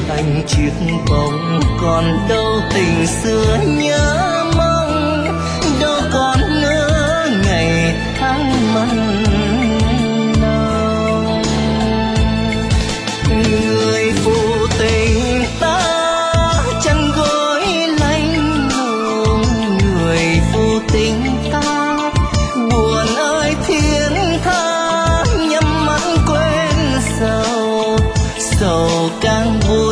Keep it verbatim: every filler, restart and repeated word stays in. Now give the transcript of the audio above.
anh chiếc bóng, còn đâu tình xưa nhớ mong, đâu còn nữa ngày tháng mặn nồng. Người phụ tình ta chăn gối lạnh lùng, người phụ tình ta buồn ơi thiên tha, nhắm mắt quên sầu, sầu càng buồn